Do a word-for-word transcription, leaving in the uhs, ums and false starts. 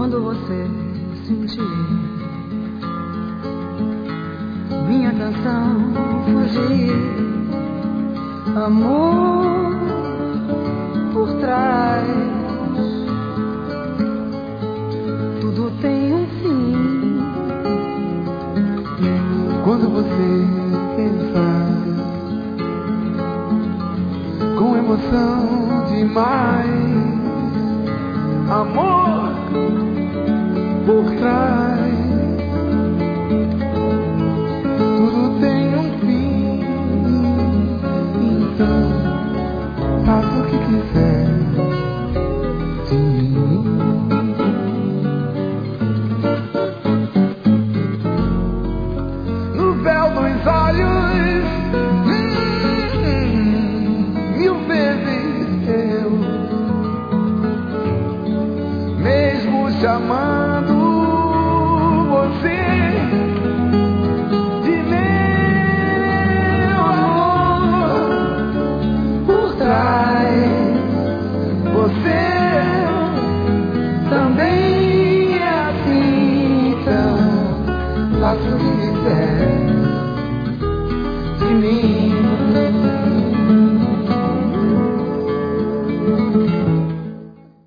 quando você sentir minha canção fugir, amor por trás, tudo tem um fim. Quando você pensar com emoção demais, amor